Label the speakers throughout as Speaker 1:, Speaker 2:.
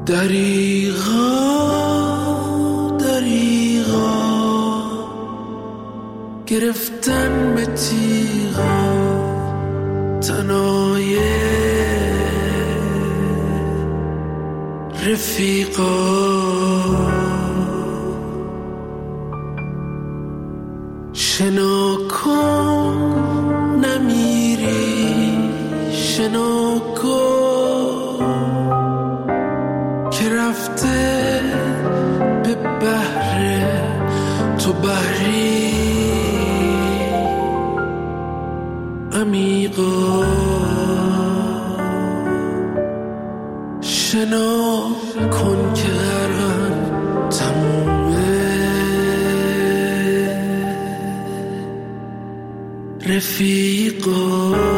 Speaker 1: دریغا گرفتن به تیغا تنای رفیقا شنا کن نمیری شنا کن که رفته به بحر تو بحری عمیقا شنا کن که غرقم تمومه رفیقا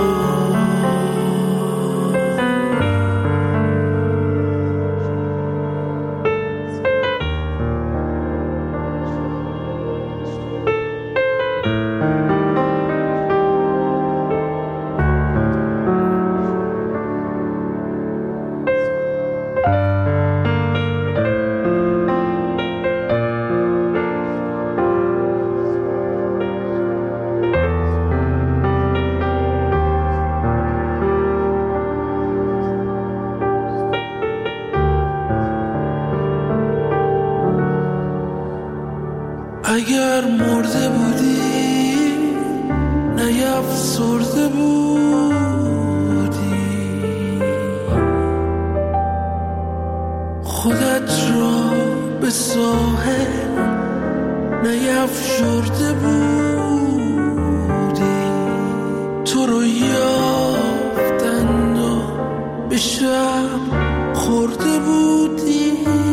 Speaker 1: اگر مرده بودی نیفسرده بودی خودت را به ساحل نیفشرده بودی تو رو یافتند و به شب خورده بودی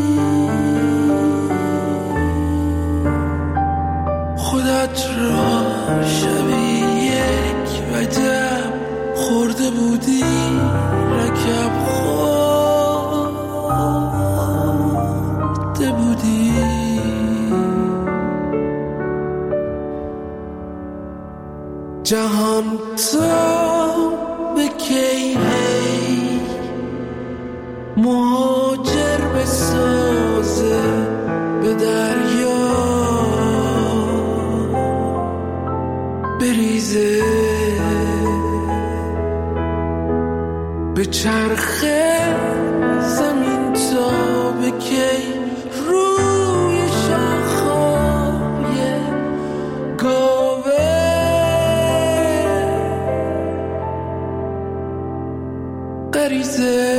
Speaker 1: خودت را شبی یک وجب خورده بودی رکب خورده بودی جهان تا به کی هی مهاجر بسازه به دریا بریزه به چرخه زمین تا به کی روی شاخه‌های گاوه غریزه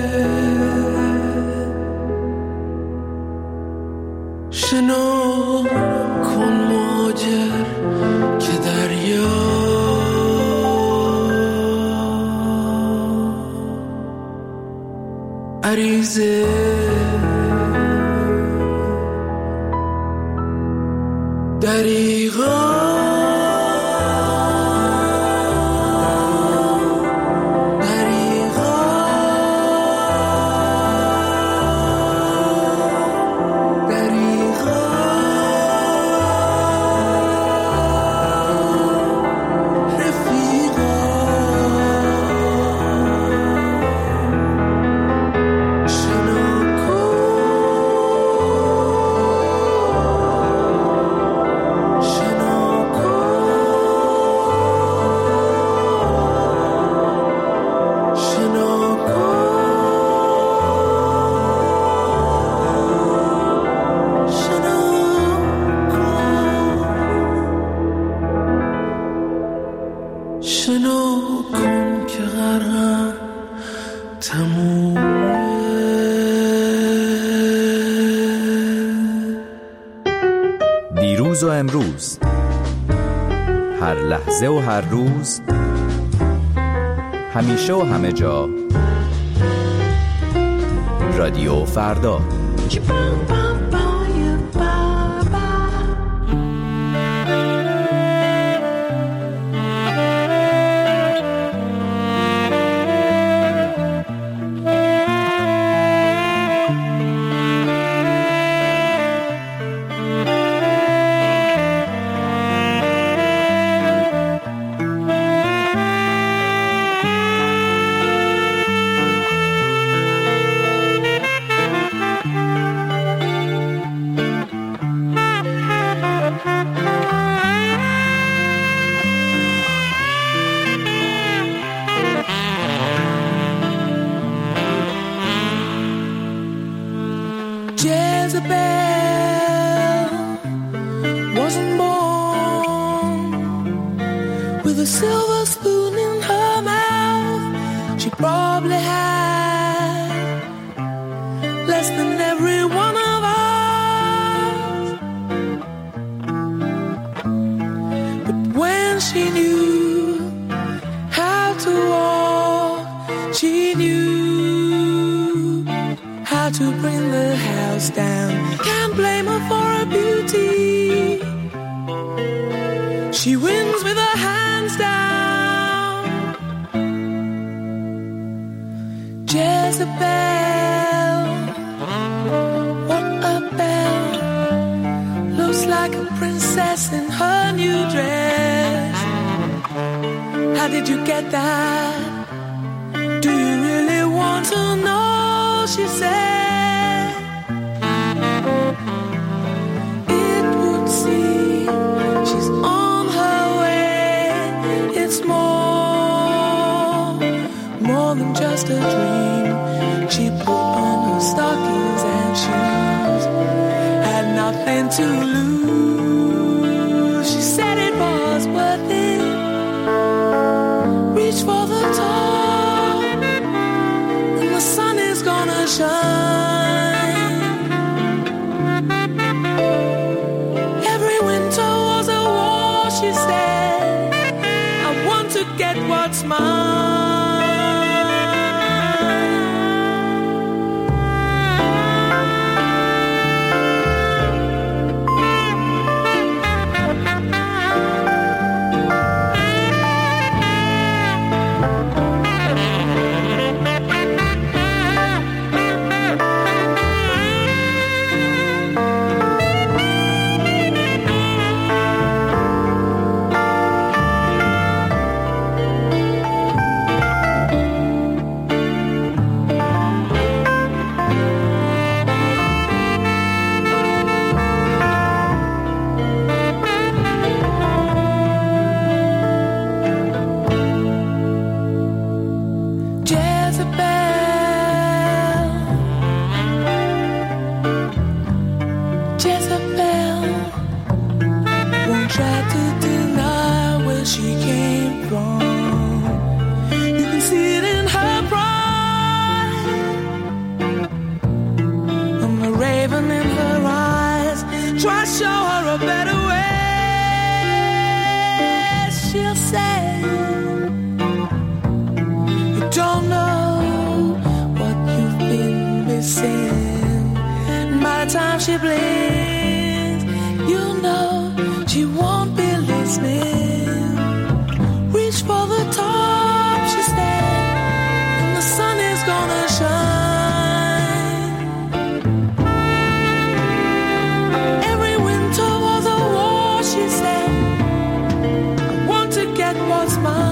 Speaker 1: شنا کن مهاجر که دریا عریزه دریغا شنا کن که غرقم تمومه
Speaker 2: دیروز و امروز هر لحظه و هر روز همیشه و همه جا رادیو فردا
Speaker 1: Jezebel wasn't born with a silver spoon in her mouth. She probably had less than every one of us. But when she knew how to walk, she knew how to bring the house down. Can't blame her for her beauty. She wins with her hands down. Jezebel, what a belle. Looks like a princess in her new dress. How did you get that? Do you really want to know? She said, it would seem she's on her way. It's more than just a dream. She put on her stockings and shoes, had nothing to lose. She said it was worth it. Reach for the top, and the sun is gonna shine. Every winter was a war, she said. I want to get what's mine. Jezebel won't try to deny where she came from. You can see it in her pride, and the raven in her eyes. Try to show her a better way. She'll say, you don't know what you've been missing. And by the time she blinks, you know she won't be listening. Reach for the top, she said, and the sun is gonna shine. Every winter was a war, she said. I want to get what's mine.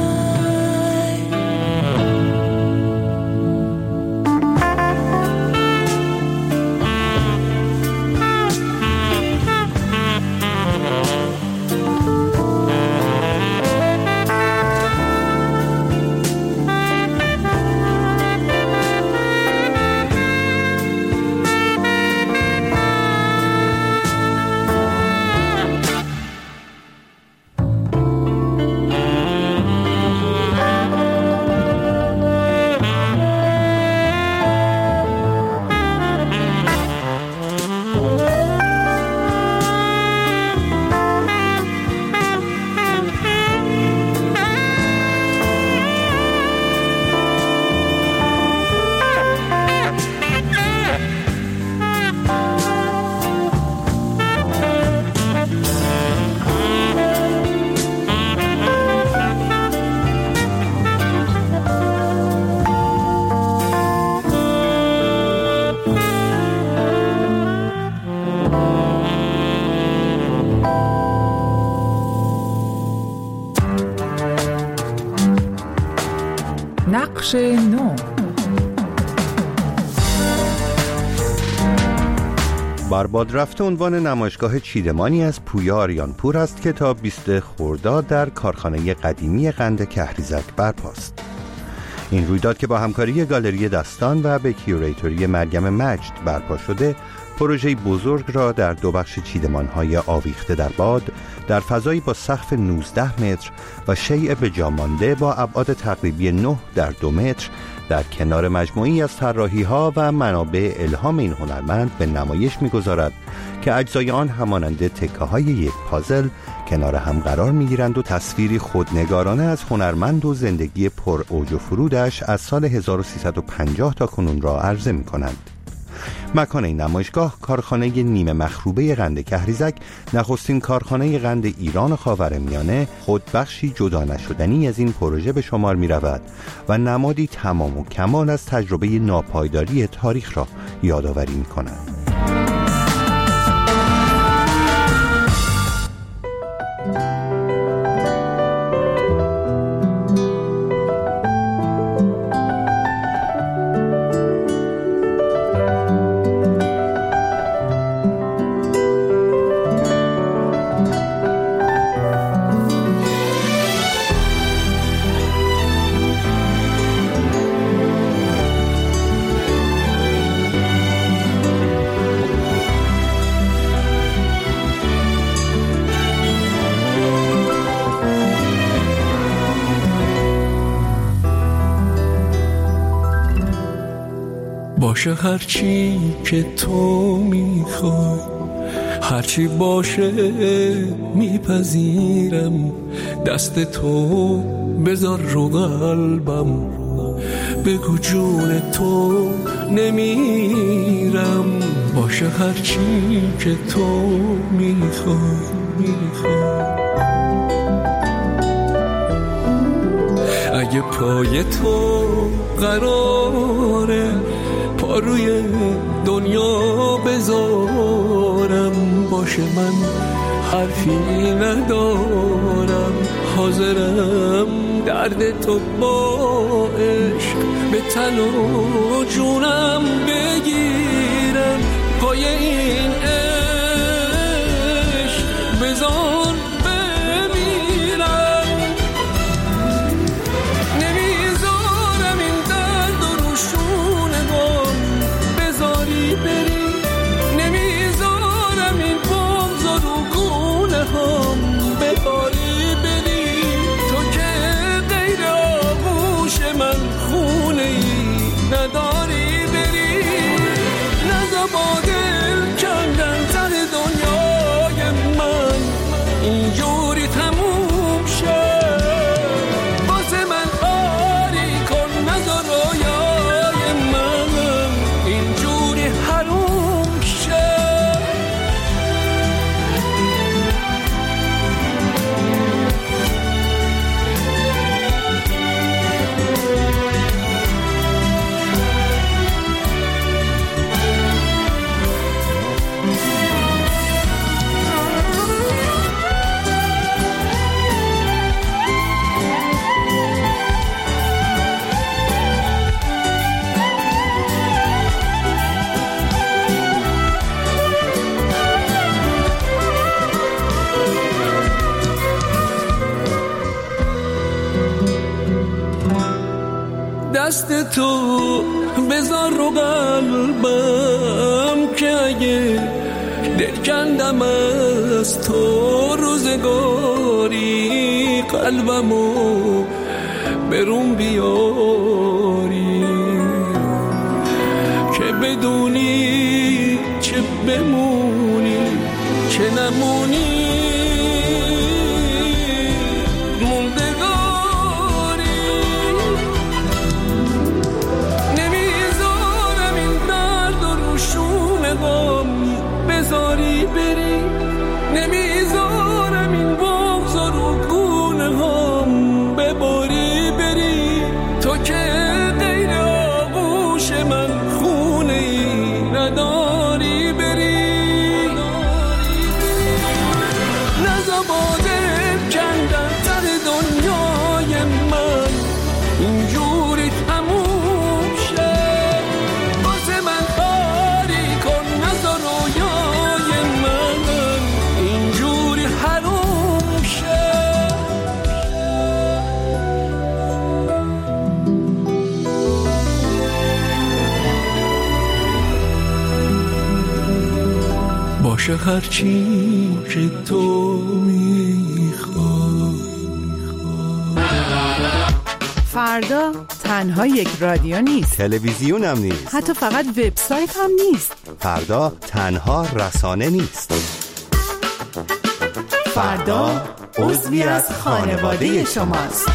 Speaker 3: نقش نو.
Speaker 4: برباد رفته عنوان نمایشگاه چیدمانی از پویا آریانپور است که تا 20 خرداد در کارخانه قدیمی قند کهریزک برپاست. این رویداد که با همکاری گالری دستان و به کیوریتوری مریم مجد برپا شده، پروژه بزرگ را در 2 بخش چیدمان‌های آویخته در باد در فضایی با سقف 19 متر و شیء به جا مانده با ابعاد تقریبی 9 در 2 متر در کنار مجموعی از طراحی‌ها و منابع الهام این هنرمند به نمایش می‌گذارد که اجزای آن همانند تکه‌های یک پازل کنار هم قرار می‌گیرند و تصویری خودنگارانه از هنرمند و زندگی پر اوج و فرودش از سال 1350 تا کنون را عرضه می‌کنند. مکان این نمایشگاه کارخانه نیمه مخروبه قند کهریزک، نخستین کارخانه قند ایران و خاورمیانه، خود بخشی جدا نشدنی از این پروژه به شمار می رود و نمادی تمام و کمال از تجربه ناپایداری تاریخ را یادآوری می کند.
Speaker 5: باشه هرچی که تو میخوای، هرچی باشه میپذیرم، دست تو بذار رو قلبم، بگو جون تو نمیرم. باشه هرچی که تو میخوای. اگه پای تو قراره پا روی دنیا بذارم، باشه من حرفی ندارم، حاضرم درد تو با عشق به تن و جونم بگیرم. پای این عشق بذار بمیرم، نمیذارم این درد و روشون غم بذاری بری، نمیذارم این بغض و رو گونه هم بباری بری. تو که غیر آغوش من خونه ای نداری بری، نزا با دل کندن سر دنیای من اینجوری تموم شد. واسه من آری کن، نزا رویای من اینجوری حروم شد. دست تو بذار رو قلبم که اگه دل کندم از تو روزگاری، قلبمو برون بیاری که بدونی چه بمونی چه نمونی. بذاری بری، نمیذارم این بغض رو گونه هم بباری بری. تو که غیر آغوش من خونه ای نداری بری. باشه هرچی که تو میخوای.
Speaker 3: فردا تنها یک رادیو نیست،
Speaker 4: تلویزیون هم نیست،
Speaker 3: حتی فقط وبسایت هم نیست.
Speaker 4: فردا تنها رسانه نیست. فردا عضوی از خانواده شماست.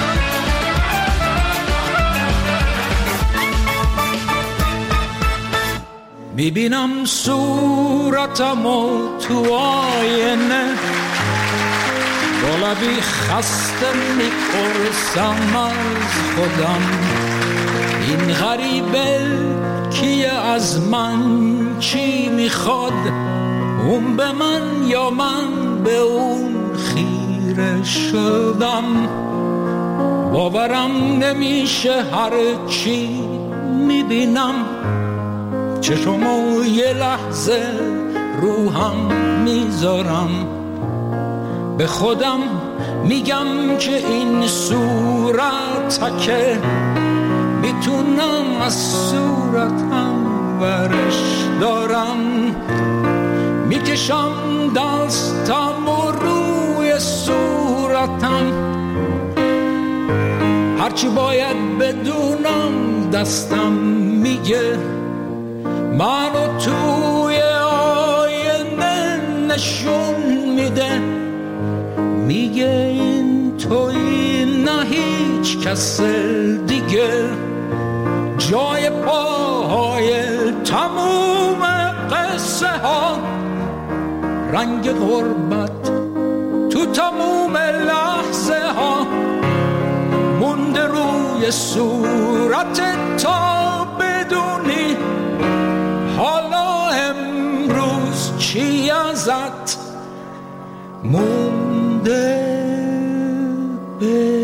Speaker 5: میبینم صورتمو تو آینه، با لبی خسته میپرسم از خودم این غریبه کیه، از من چی میخواد، اون به من یا من به اون خیره شدم. باورم نمیشه هر چی میبینم، چشمو یه لحظه روحم میذارم، به خودم میگم که این صورتکه میتونم از صورتم ورش دارم. میکشم دستم و روی صورتم، هرچی باید بدونم دستم میگه، منو توی آینه نشون میده، میگه این توی نه هیچ کس دیگه، جای پاهای تموم قصه ها، رنگ غربت تو تموم لحظه ها، مونده روی صورت تا بدونی حالا امروز چی ازت مونده به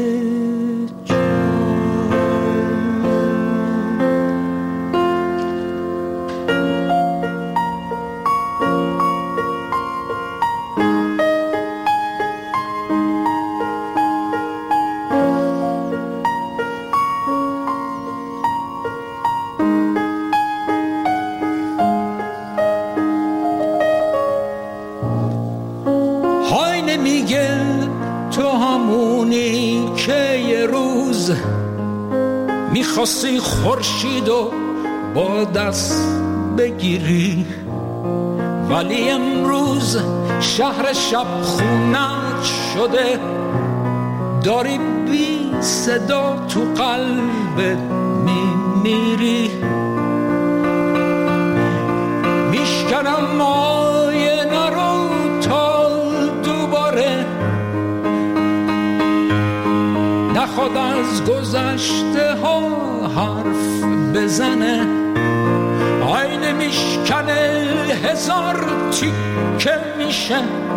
Speaker 5: میگه تو همونی که یه روز میخواستی خورشیدو با دست بگیری، ولی امروز شهر شب خونت شده، داری بی صدا تو قلبت میمیری. میشکنم آینه رو تا دوباره نخواد از گذشته ها حرف بزنه، آینه میشکنه هزار تیکه میشه،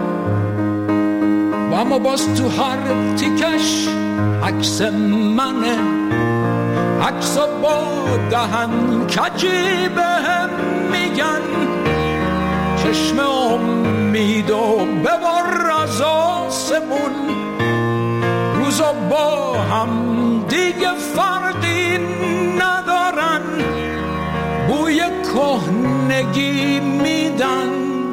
Speaker 5: و اما باز تو هر تیکش عکس منه، عکس با دهن کجی بهم میگن، چشم امیدو ببر از آسمون، روزا با هم دیگه فرقی ندارن، بوی کهنگی میدن.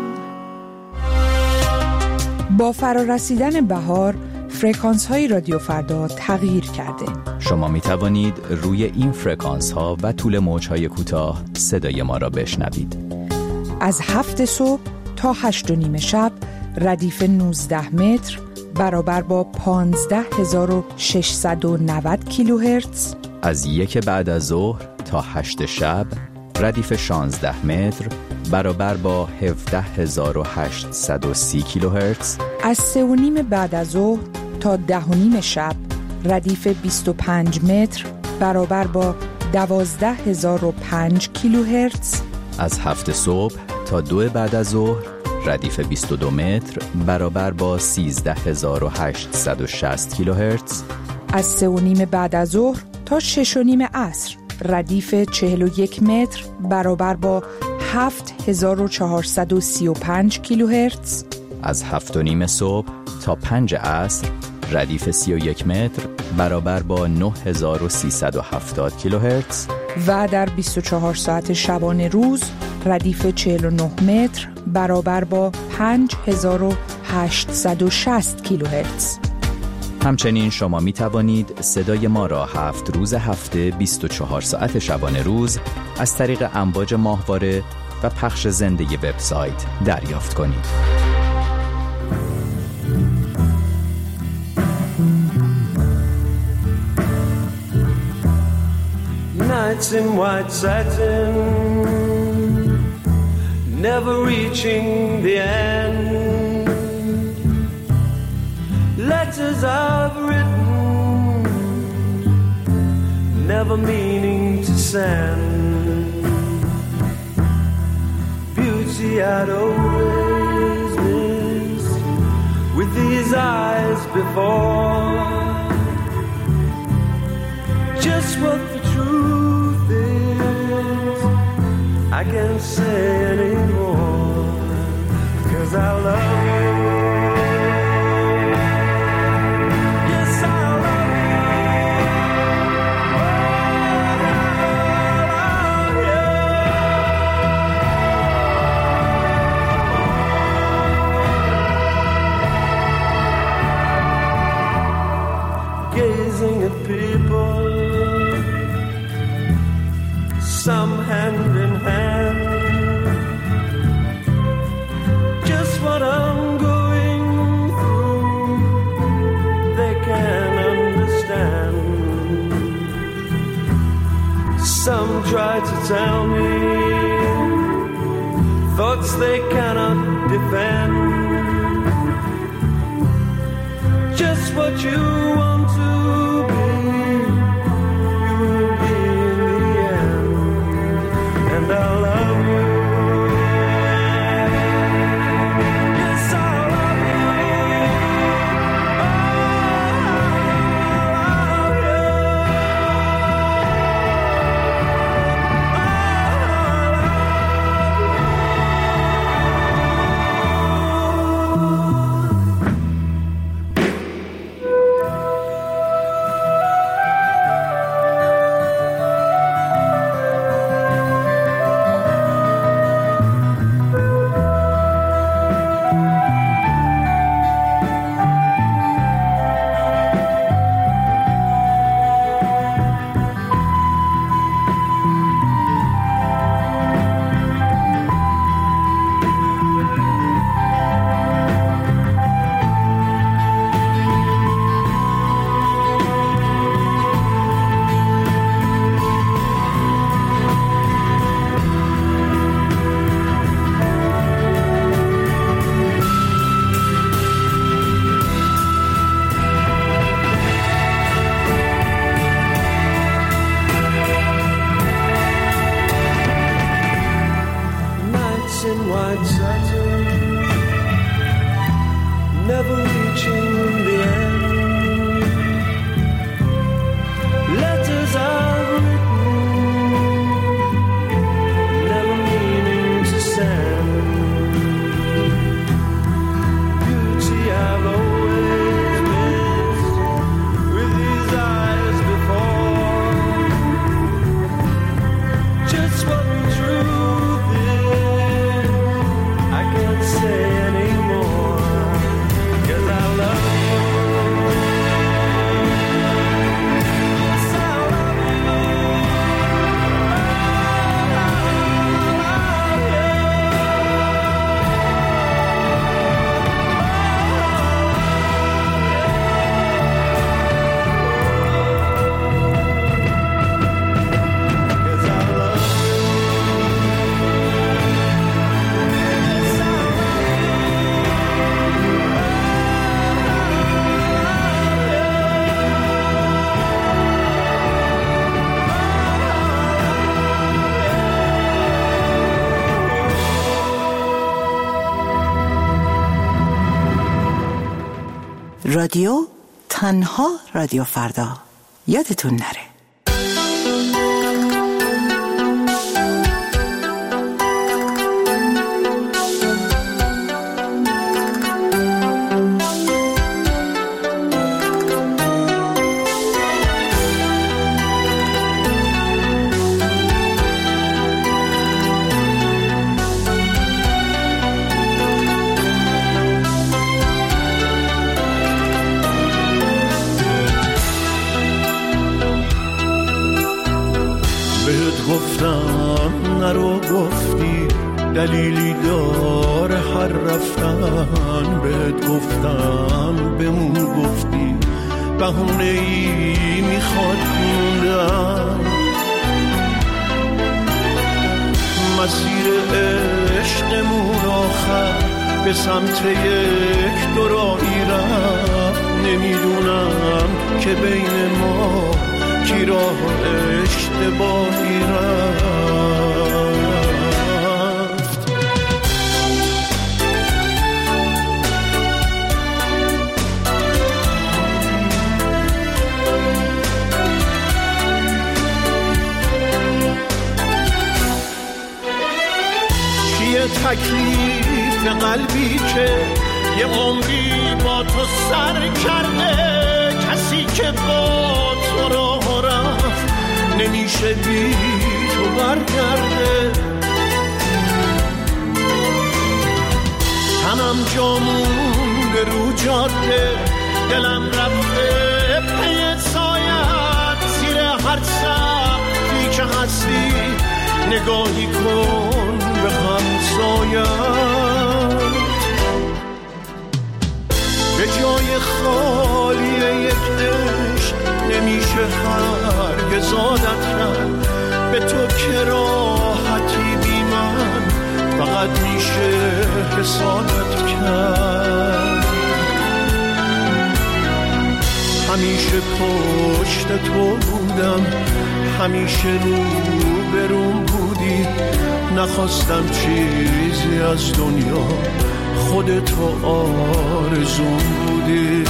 Speaker 3: با فرارسیدن بهار فرکانس های رادیو فردا تغییر کرده.
Speaker 2: شما می توانید روی این فرکانس ها و طول موج های کوتاه صدای ما را بشنوید.
Speaker 3: از 7 صبح تا 8:30 شب ردیف 19 متر برابر با 15690 کیلوهرتز.
Speaker 2: از 1 بعد از ظهر تا 8 شب ردیف 16 متر برابر با 17830 کیلوهرتز.
Speaker 3: از 3:30 بعد از ظهر تا 10:30 شب ردیف 25 متر برابر با 12005 کیلوهرتز.
Speaker 2: از 7 صبح تا 2 بعد از ظهر ردیف 22 متر برابر با 13860 کیلوهرتز.
Speaker 3: از 3:30 بعد از ظهر تا 6:30 عصر ردیف 41 متر برابر با 7435 کیلوهرتز.
Speaker 2: از 7:30 صبح تا 5 عصر ردیف 31 متر برابر با 9370 کیلوهرتز.
Speaker 3: و در 24 ساعت شبانه روز ردیف 49 متر برابر با 5860 کیلوهرتز.
Speaker 2: همچنین شما می توانید صدای ما را 7 روز هفته 24 ساعت شبانه روز از طریق امواج ماهواره و پخش زنده وبسایت دریافت کنید.
Speaker 5: Nights in white satin, never reaching the end. Letters I've written, never meaning to send. Beauty I'd always missed with these eyes before. Just what the truth is, I can't say anymore, 'cause I love you. Yes, I love you. Oh, I love you. Gazing at people, some hand in hand, just what I'm going through, they can't understand. Some try to tell me thoughts they cannot defend. Just what you want to be, you will be in the end. And I love you. Yes, I love you. Oh,
Speaker 6: رادیو تنها رادیو فردا، یادتون نره.
Speaker 5: بهت گفتم نرو گفتی دلیلی داره هر رفتن، بهت گفتم بمون گفتی بهونه‌ای میخواد موندن. مسیر عشقمون آخر به سمت یک دوراهی رفت، نمیدونم که بین ما کی راه اشتباهی رفت. تکلیف قلبی که یه عمری با تو سر کرده، کسی که با تو راه رفت نمیشه بی تو برگرده. تنم جامون به رو جاده، دلم رفته پی سایت، زیر هر سقفی که هستی نگاهی کن به همسایت. به جای خالی یک عشق نمیشه هرگز عادت کرد، به تو که راحتی بی من فقط میشه حسادت کرد. همیشه پشت تو بودم، همیشه روبروم بودی، نخواستم چیزی از دنیا، خودتو آرزوم بودی.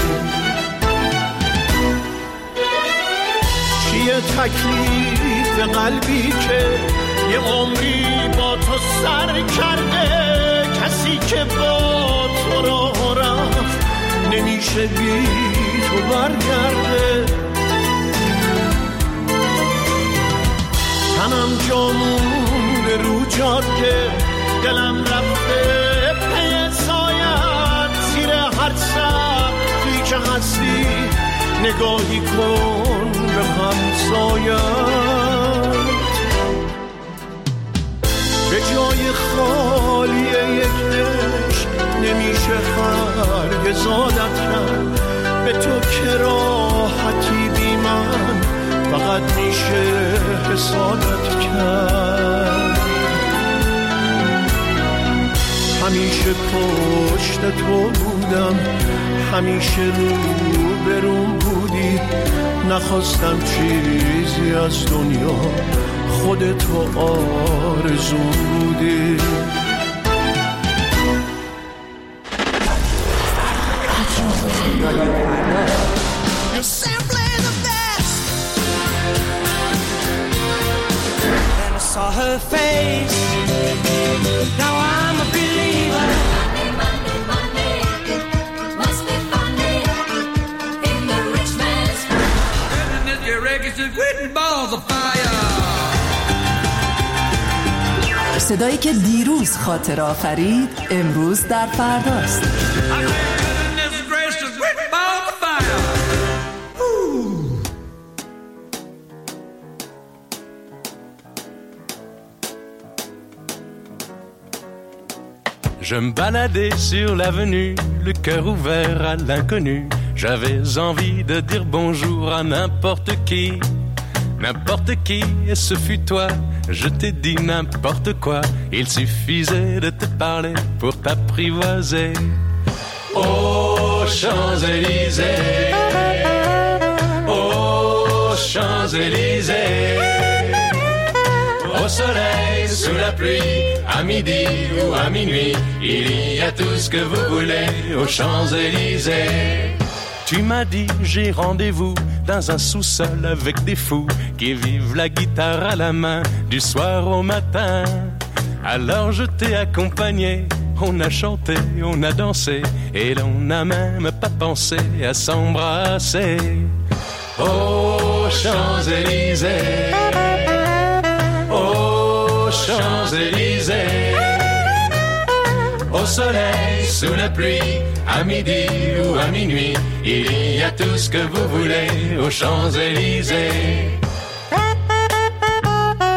Speaker 5: چیه تکلیف قلبی که یه عمری با تو سر کرده، کسی که با تو راه رفت نمیشه بی تو برگرده. تنم جامون به رو جاده، دلم رفته پی سایت، زیر هر سقفی که هستی نگاهی کن به همسایت. به جای خالی یک عشق نمیشه هرگز عادت کرد، به تو که راحتی بی من فقط میشه حسادت کرد. همیشه پشت تو بودم، همیشه روبروم بودی، نخواستم چیزی از دنیا، خودتو آرزوم بودی.
Speaker 1: Saw her face. Now I'm a believer. Money, money, money. Must be funny in the rich man's world. And this reggae is written balls of fire.
Speaker 6: صدایی که دیروز خاطر آفرید امروز در فرداست.
Speaker 7: Je me baladais sur l'avenue, le cœur ouvert à l'inconnu. J'avais envie de dire bonjour à n'importe qui, et ce fut toi. Je t'ai dit n'importe quoi, il suffisait de te parler pour t'apprivoiser. Aux Champs-Élysées, aux Champs-Élysées, au soleil, sous la pluie, à midi ou à minuit, il y a tout ce que vous voulez aux Champs-Élysées. Tu m'as dit j'ai rendez-vous dans un sous-sol avec des fous qui vivent la guitare à la main du soir au matin. Alors je t'ai accompagné, on a chanté, on a dansé et l'on n'a même pas pensé à s'embrasser. Aux Champs-Élysées, aux Champs-Élysées, au soleil, sous la pluie, à midi ou à minuit, il y a tout ce que vous voulez aux Champs-Élysées.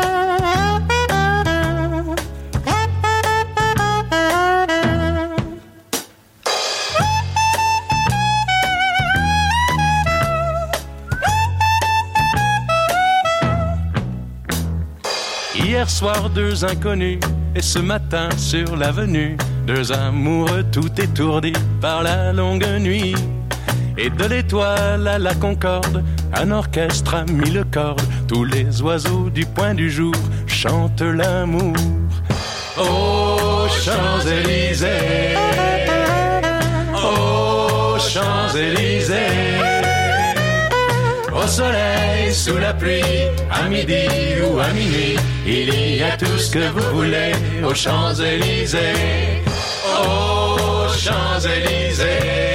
Speaker 7: Hier soir, 2 inconnus, et ce matin sur l'avenue, 2 amoureux tout étourdis par la longue nuit. Et de l'étoile à la Concorde, un orchestre a mis le corde, tous les oiseaux du point du jour chantent l'amour. Aux Champs-Élysées, aux Champs-Élysées, au soleil, sous la pluie, à midi ou à minuit, il y a tout ce que vous voulez aux Champs-Élysées, aux Champs-Élysées,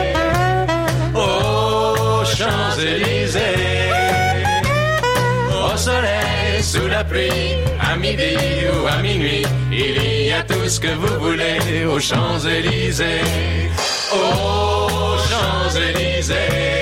Speaker 7: aux Champs-Élysées, au soleil, sous la pluie, à midi ou à minuit, il y a tout ce que vous voulez aux Champs-Élysées, aux Champs-Élysées.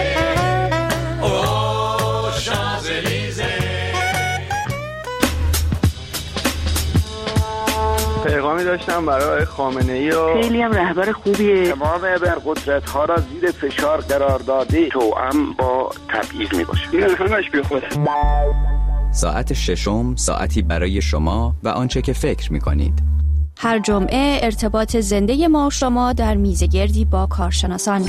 Speaker 8: پیغامی داشتم برای خامنه‌ای و
Speaker 9: خیلی هم رهبر خوبیه.
Speaker 8: تمام ابرقدرت‌ها را زیر فشار قرار داده توأم با تبعیض میباشه. این همش بیخوده.
Speaker 2: ساعت ششم ساعتی برای شما و آنچه که فکر می‌کنید.
Speaker 10: هر جمعه ارتباط زنده ما و شما در میزگردی با کارشناسان.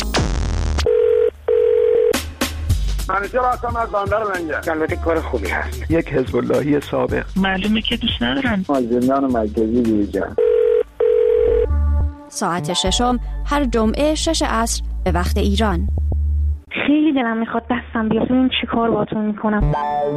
Speaker 8: منیجر هستم از بندر لنگر. البته کار خوبی هست. یک حزب اللهی سابق.
Speaker 9: معلومه که دوست ندارن.
Speaker 8: از زندان مرکزی بیرون.
Speaker 10: ساعت ششم هر جمعه 6 عصر به وقت ایران.
Speaker 9: خیلی دلم میخواد دستم بیاد این چی کار باتون میکنم.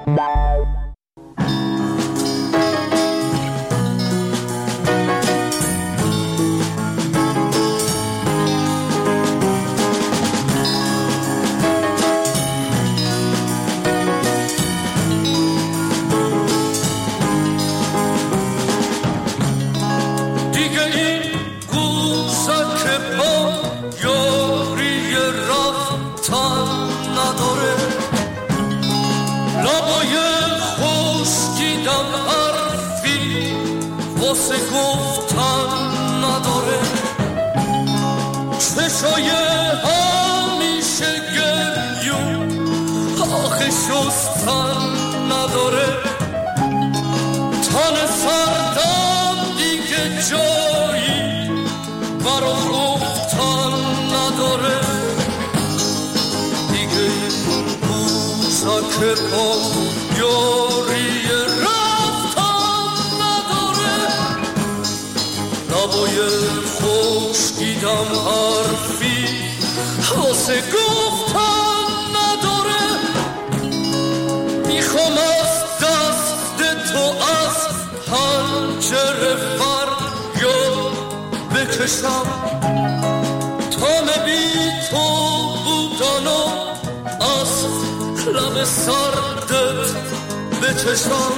Speaker 11: چشای همیشه گریون آخه شستن نداره تن سردم دیگه جایی برا گفتن نداره دیگه این بوسا که پا یاری رفتن نداره لبای خشکیدم حرفی واسه گفتن نداره میخوام از دست تو از پنجره فریاد بکشم تا بی تو بودن و از لب سردت بچشم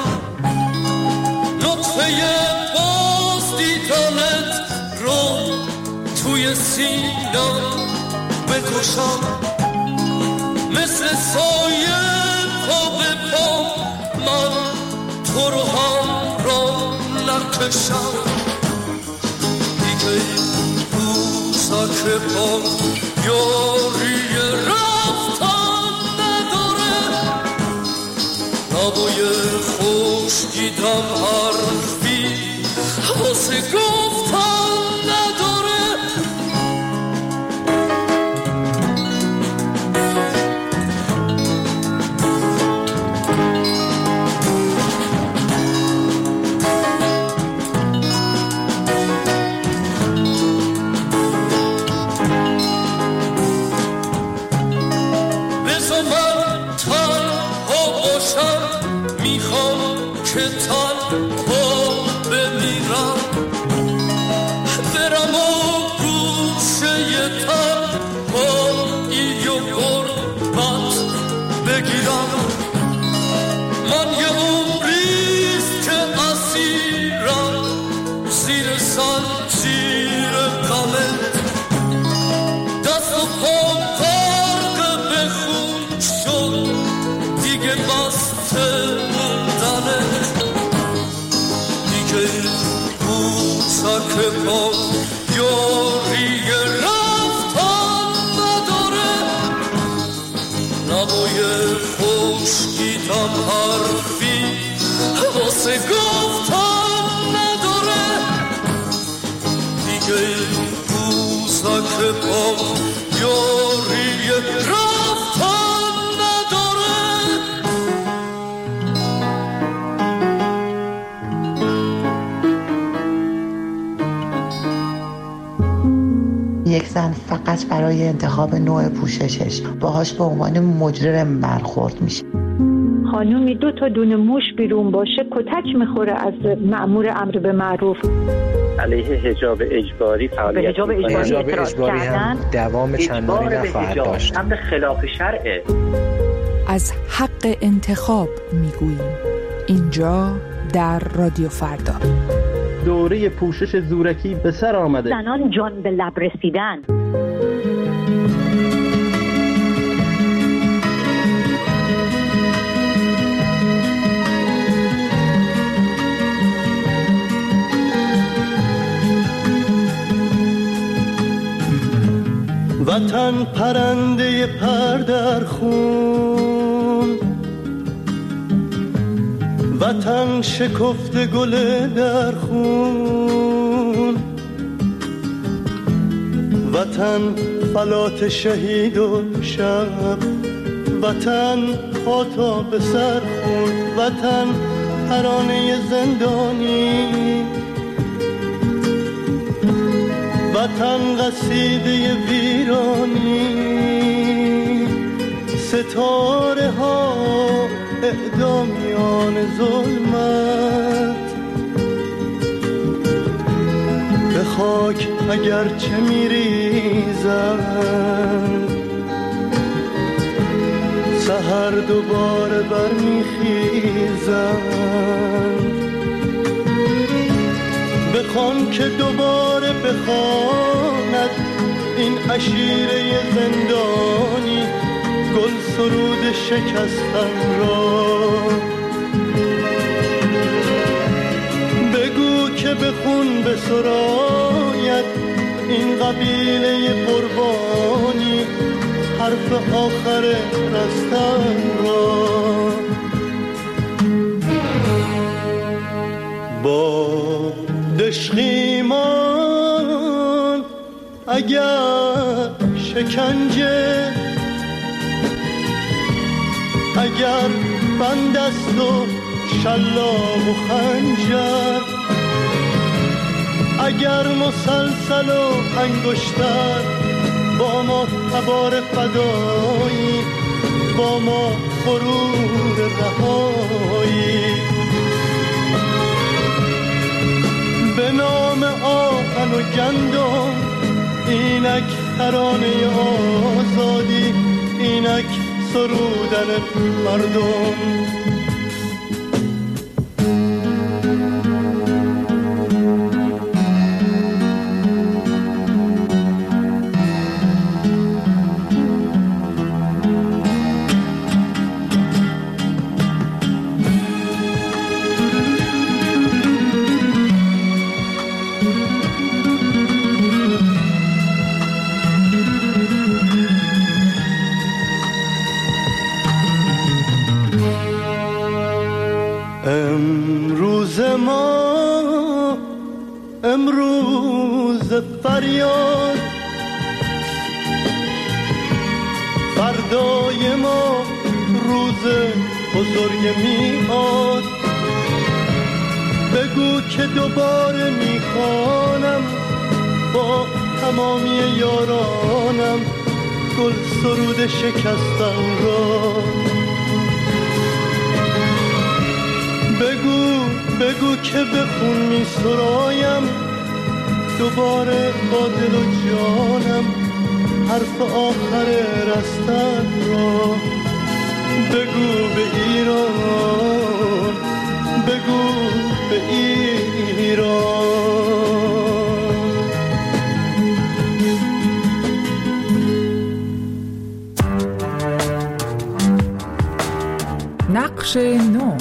Speaker 11: نطفه باز دیدنت رو توی سینم بکشم مثل سایه پا به پا من تو رو هم را نکشم دیگه بوسا که پا یاری رفتن نداره نبای خشکیدم حرفی واسه گفتن نداره بذار من تنها باشم میخوام که تنها بمیرم برم و گوشه تنهایی و غربت بگیرم من یه عمریست که اسیرم زیر زنجیر غمت دست و پام غرق به خون شد دیگه بسته موندنت دیگه بوسا که با یاری رفتن نداره نبای خشکیدم حرفی
Speaker 12: زن فقط برای انتخاب نوع پوششش باهاش به عنوان مجرم برخورد میشه.
Speaker 13: خانومی 2 تا دونه موش بیرون باشه کتک میخوره از مأمور امر به معروف.
Speaker 14: علیه حجاب اجباری فعالیت
Speaker 15: به حجاب اجباری هم دوام چندانی نخواهد داشت.
Speaker 14: امر خلاف شرعه.
Speaker 3: از حق انتخاب میگوییم اینجا در رادیو فردا.
Speaker 16: دوره پوشش زورکی به سر آمده.
Speaker 13: زنان جان به لب رسیدن.
Speaker 5: وطن پرنده پر در خون، وطن شکفته گل در خون، وطن فلات شهید و شب، وطن پا تا به سر خون، وطن ترانه زندانی، وطن قصیده ویرانی، ستاره ها اعدامیان ظلمت، به خاک اگرچه میریزند سحر دوباره برمیخیزند، بخوان که دوباره بخواند این عشیره زندانی گل سرود شکستن را، بگو که به خون بسراید این قبیله قربانی حرف آخر رستن را، با دشخیمان اگر شکنجه، اگر بند است و شلاق و خنجر، اگر مسلسل و انگشتر با ما تبار فدایی، با ما غرور رهایی، به نام آهن و گندم اینک ترانه آزادی، اینک سرودن مردم. امروز فریاد، فردای ما روز بزرگ میاد، بگو که دوباره میخوانم با تمامی یارانم گل سرود شکستن را، بگو که به خون می سرایم دوباره با دل و جانم حرف آخر رستن را، بگو به ایران، بگو به ایران.
Speaker 3: نقش نو.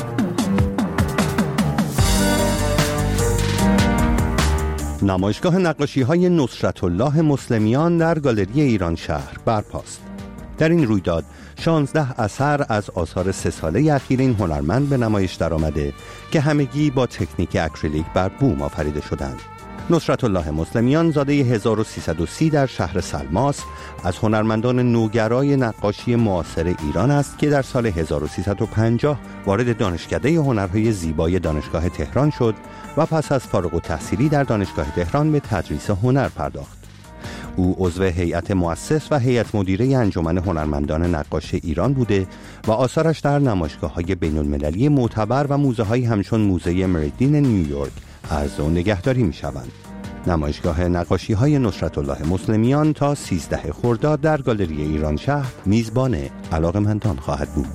Speaker 4: نمایشگاه نقاشی‌های نصرت الله مسلمیان در گالری ایران شهر برپاست. در این رویداد 16 اثر از آثار 3 ساله اخیر این هنرمند به نمایش درآمده که همگی با تکنیک اکریلیک بر بوم آفریده شدند. نصرت الله مسلمیان زاده 1330 در شهر سلماس از هنرمندان نوگرای نقاشی معاصر ایران است که در سال 1350 وارد دانشکده هنرهای زیبای دانشگاه تهران شد و پس از فارغ التحصیلی در دانشگاه تهران به تدریس هنر پرداخت. او عضو هیئت مؤسس و هیئت مدیره انجمن هنرمندان نقاش ایران بوده و آثارش در نمایشگاه‌های بین‌المللی معتبر و موزه‌هایی همچون موزه مریدین نیویورک عرضه و نگهداری می‌شوند. نمایشگاه نقاشی‌های نصرت الله مسلمیان تا 13 خرداد در گالری ایران شهر میزبان علاقه‌مندان خواهد بود.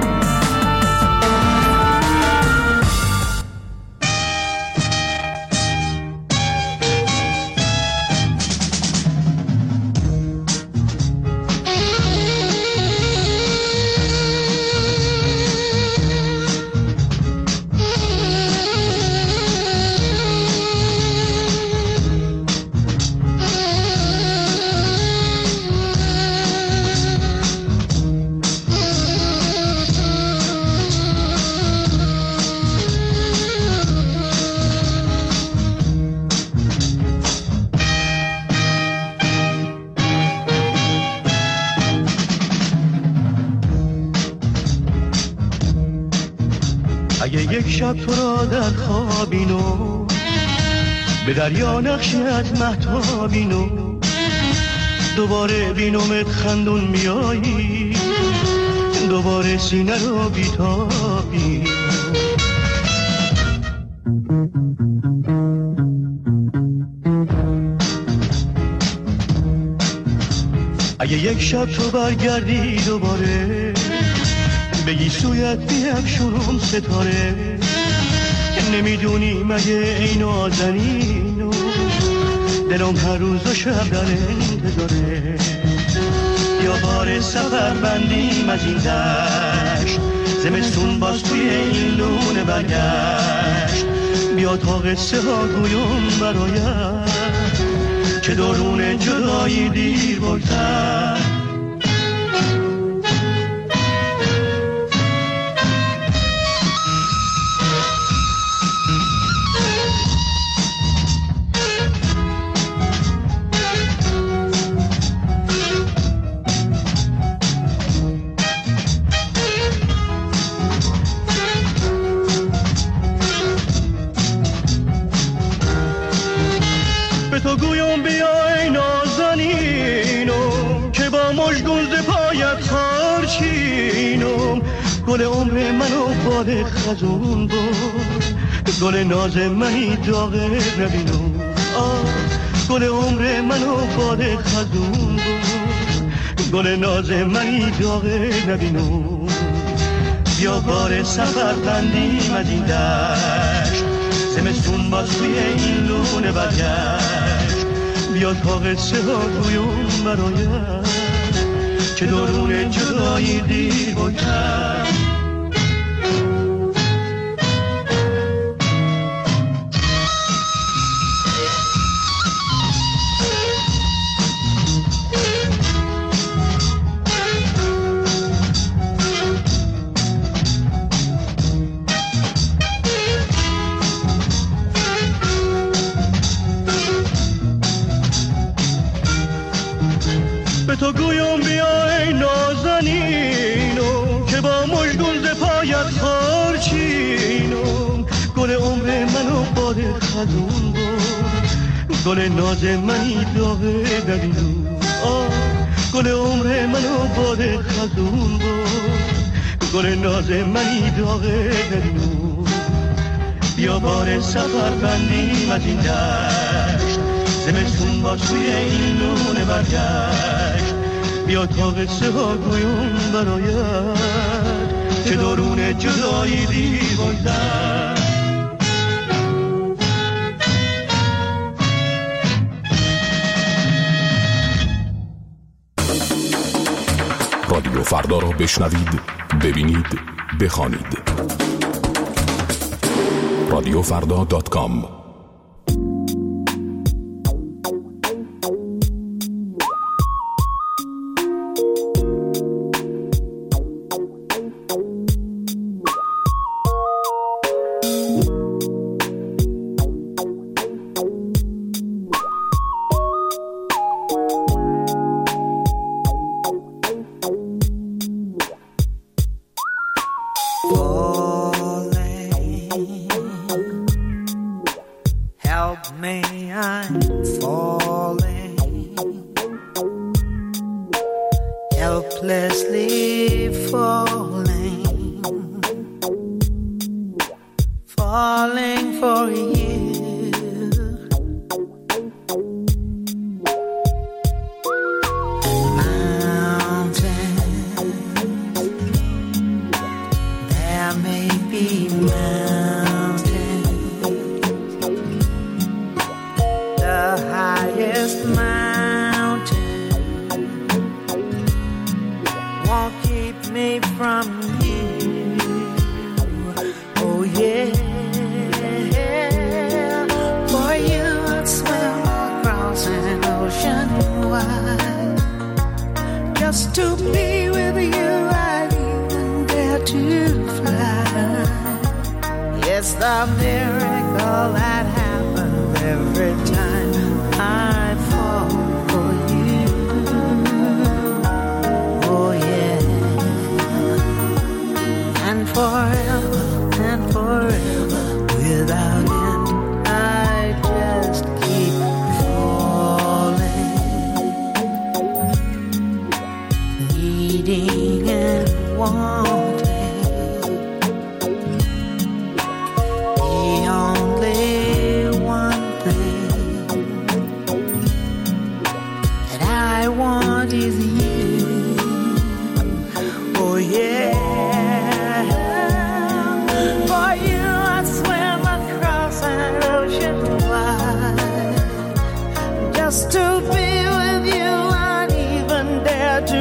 Speaker 5: اگه یک شب تو را در خوابینو به دریا نقشت مهتابینو دوباره بینومت خندون میایی دوباره سینه رو بیتابی اگه یک شب تو برگردی دوباره بگی سویت بیفشونم ستاره نمیدونی مگه ای نازنینو دلم هر روز و شب در انتظاره یا بار سفر بندیم از این دشت زمستون باز توی این لونه برگشت بیا تا قصه ها گویم برایت که درون جدایی دیر بگذر تو گویم بیای نازنینم که با مژگون ز پایت خارچینم گل عمر منو باد خزون بود گل ناز منی داغه نبینم گل عمر منو باد خزون بود گل ناز منی داغه نبینم بیا بار سفر بندیم از این دشت زمستون باز توی این لونه برگشت بیا تا قصه ها گویم برایت که درون جدایی دیر بگذر به تو گویم بیای نازنینم که با مژگون ز پایت خارچینم گل عمر منو باد خزون بود گل ناز منی داغه نبینم گل عمر منو باد خزون بود گل ناز منی داغه نبینم بیا بار سفر بندیم از این دشت زمستون باز توی این لونه برگشت بیا تا قصه ها گویم برایت که درون جدایی دیر بگذر
Speaker 17: رادیو فردا را بشنوید، ببینید، بخوانید. رادیوفردا.com
Speaker 1: Help me, I'm falling. falling for you. Just to be with you, I'd even dare to fly. It's the miracle that happens every time I fall for you. Oh yeah. And forever and forever without end, I just keep falling. Needing and wanting the only one thing that I want is you. Oh yeah. For you I swim across an ocean wide. Just to be with you I'd even dare to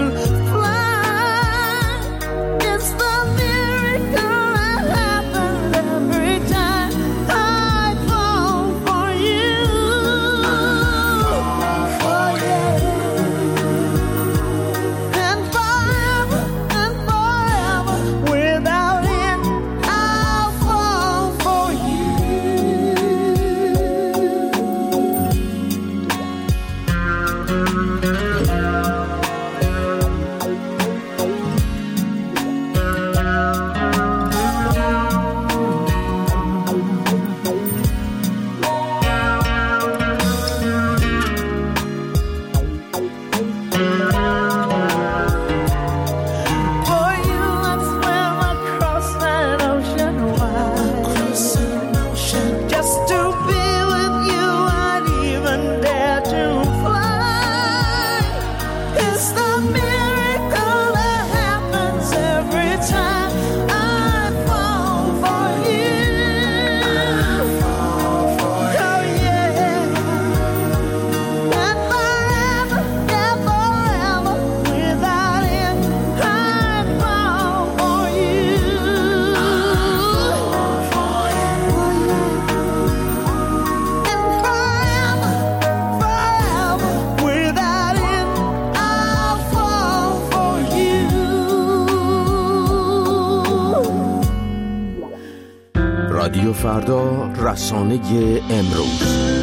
Speaker 18: رادیو فردا، رسانه امروز.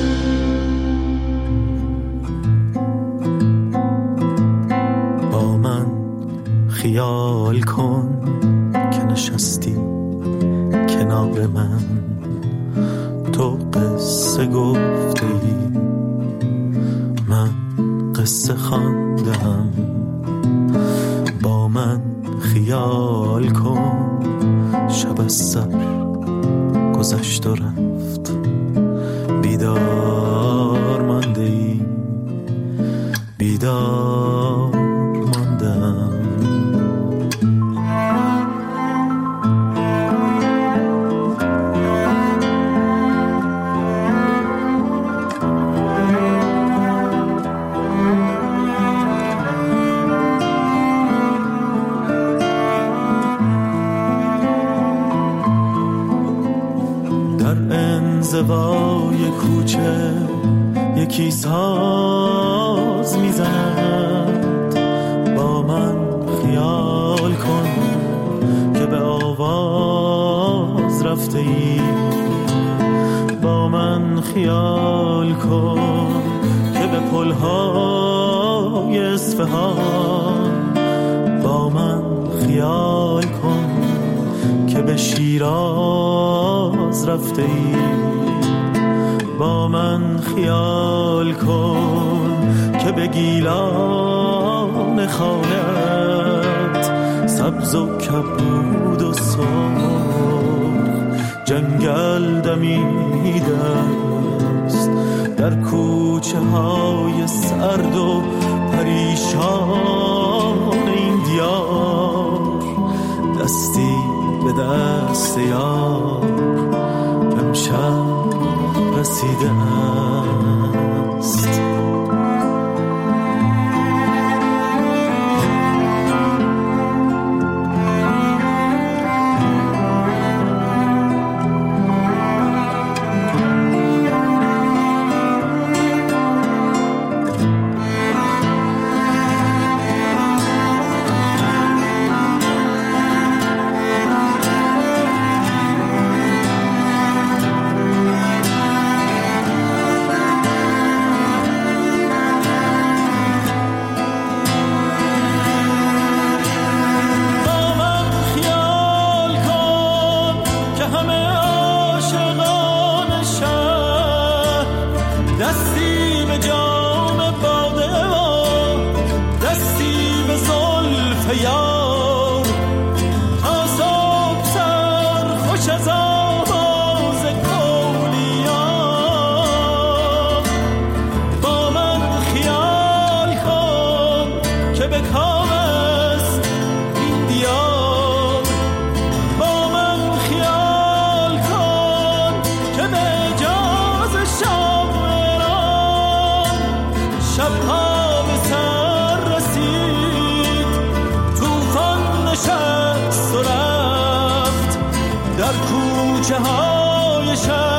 Speaker 19: با من خیال کن که نشستی کنار من، تو قصه گفتی من قصه خواندم. با من خیال کن شب از سر گذشت و رفت، بیدار مانده ای بیدار ماندم. زوای کوچه یکی ساز میزند، با من خیال کن که به آواز رفته ای. با من خیال کن که به پلهای اصفهان، با من خیال کن که به شیراز رفته ای. با من خیال کن که به گیلان خانت سبز و کبود و سرخ جنگ جنگل دمیده است، در کوچه های سرد و پریشان این دیار، دستی به دست یار امشب رسیده است. کوچه های شهر